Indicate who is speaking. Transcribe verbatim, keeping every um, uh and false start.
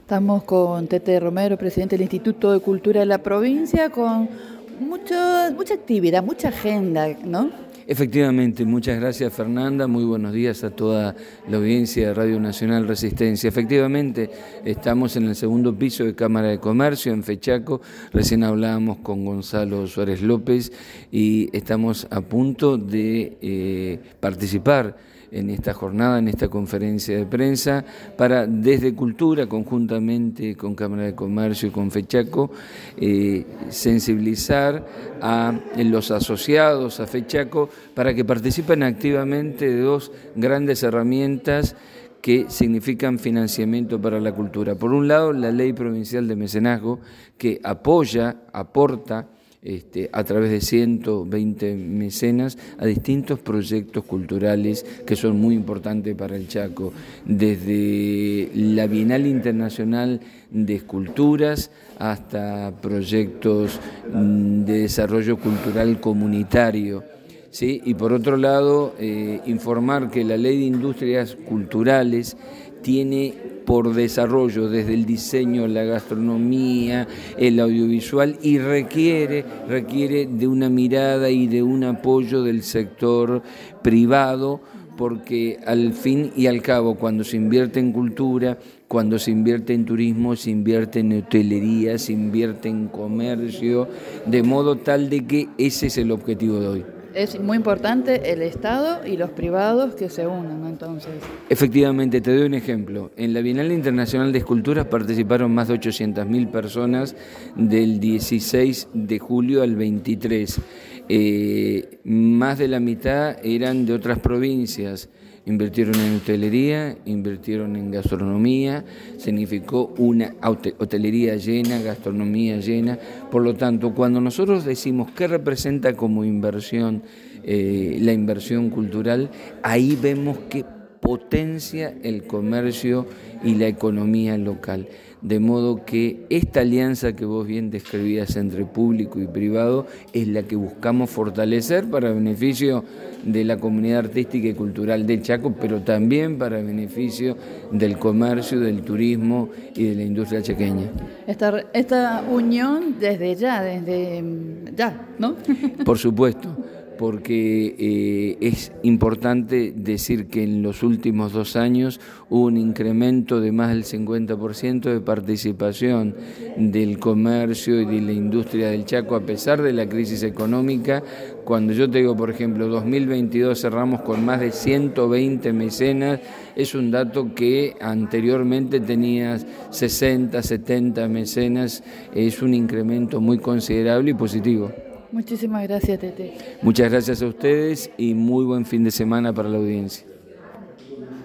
Speaker 1: Estamos con Tete Romero, presidente del Instituto de Cultura de la provincia, con mucho, mucha actividad, mucha agenda, ¿no?
Speaker 2: Efectivamente, muchas gracias Fernanda, muy buenos días a toda la audiencia de Radio Nacional Resistencia. Efectivamente, estamos en el segundo piso de Cámara de Comercio, en Fechaco, recién hablábamos con Gonzalo Suárez López y estamos a punto de eh, participar en esta jornada, en esta conferencia de prensa, para desde Cultura, conjuntamente con Cámara de Comercio y con Fechaco, eh, sensibilizar a los asociados a Fechaco para que participen activamente de dos grandes herramientas que significan financiamiento para la cultura. Por un lado, la Ley Provincial de Mecenazgo, que apoya, aporta, Este, a través de ciento veinte mecenas a distintos proyectos culturales que son muy importantes para el Chaco, desde la Bienal Internacional de Esculturas hasta proyectos de desarrollo cultural comunitario. ¿Sí? Y por otro lado, eh, informar que la Ley de Industrias Culturales tiene por desarrollo desde el diseño, la gastronomía, el audiovisual y requiere, requiere de una mirada y de un apoyo del sector privado, porque al fin y al cabo cuando se invierte en cultura, cuando se invierte en turismo, se invierte en hotelería, se invierte en comercio, de modo tal de que ese es el objetivo de hoy.
Speaker 1: Es muy importante el Estado y los privados que se unan, ¿no? Entonces.
Speaker 2: Efectivamente, te doy un ejemplo. En la Bienal Internacional de Esculturas participaron más de ochocientas mil personas del dieciséis de julio al veintitrés. Eh, más de la mitad eran de otras provincias. Invirtieron en hotelería, invirtieron en gastronomía, significó una hotelería llena, gastronomía llena. Por lo tanto, cuando nosotros decimos qué representa como inversión eh, la inversión cultural, ahí vemos que potencia el comercio y la economía local. De modo que esta alianza que vos bien describías entre público y privado es la que buscamos fortalecer para beneficio de la comunidad artística y cultural del Chaco, pero también para beneficio del comercio, del turismo y de la industria chaqueña.
Speaker 1: Esta, esta unión desde ya, desde ya, ¿no?
Speaker 2: Por supuesto. Porque eh, es importante decir que en los últimos dos años hubo un incremento de más del cincuenta por ciento de participación del comercio y de la industria del Chaco a pesar de la crisis económica. Cuando yo te digo, por ejemplo, dos mil veintidós cerramos con más de ciento veinte mecenas, es un dato que anteriormente tenías sesenta, setenta mecenas, es un incremento muy considerable y positivo.
Speaker 1: Muchísimas gracias, Tete.
Speaker 2: Muchas gracias a ustedes y muy buen fin de semana para la audiencia.